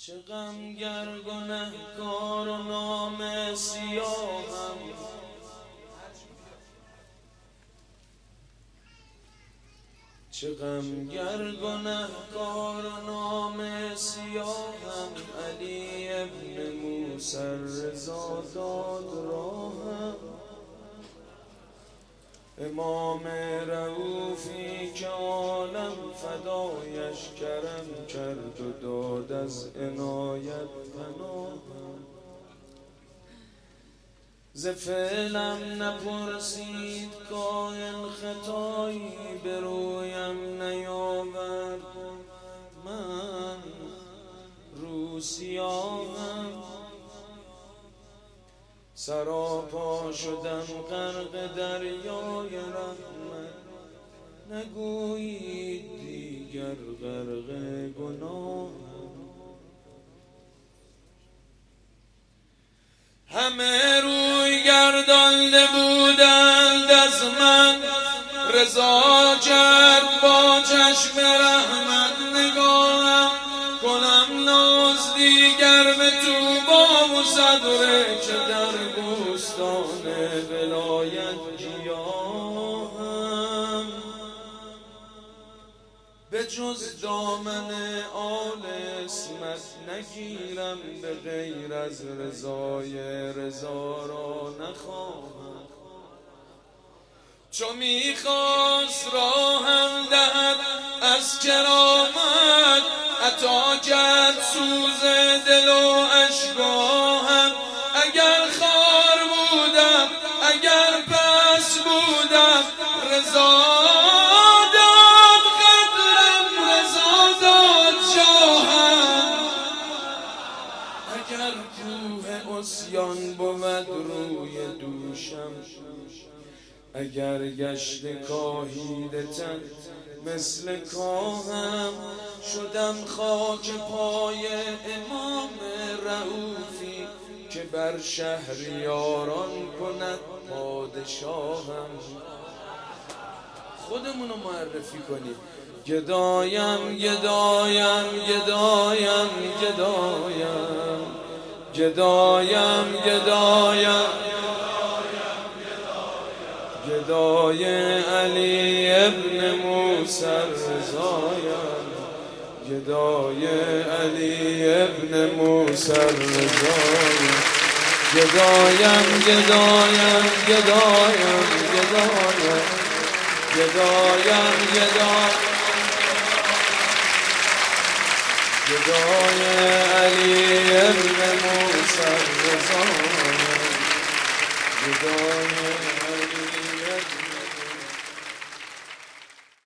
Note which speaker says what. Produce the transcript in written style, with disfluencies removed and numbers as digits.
Speaker 1: چه غمگر گنهکار و نام سیاهم، چه غمگر گنهکار و نام سیاهم. علی ابن موسی رضا داد راهم، امام رؤوفی که عالم فدایش کرم کرد و داد از عنایت پناهم. ز فعلم نپرسید کاهن خطایی، به رویم نیاورد من رو سیاهم. سراپا شدم غرق دریای رحمت، نگویید دیگر غرق گناهم. همه روی گردانده بودند از من، رضا کرد با چشم رحمت نگاهم. کنم ناز دیگر به طوبی و صدره، چه در بوستان ولایت گیاهم. به جز دامن آل عصمت نگیرم، به غیر از رضای رضا را نخواهم. چو میخواست راهم دهد از کرامت، عطا کرد سوز دل و اشکاهم. اگر خار بودم اگر پس بودم، رضا داد قدرم، رضا داد شاهم. اگر کوه عصیان بود روی دوشم، اگر گشت کاهیده تن مثل کاهم. شدم خاک پای امام رؤوفی، که بر شهریاران کند پادشاهم. خودمونو معرفی کنیم. گدایم گدایم گدایم گدایم گدایم گدایم گدای علی ابن موسی رضایم، گدای علی ابن موسی رضایم. گدایم گدایم گدایم گدایم گدایم گدای علی ابن موسی رضایم، گدای علی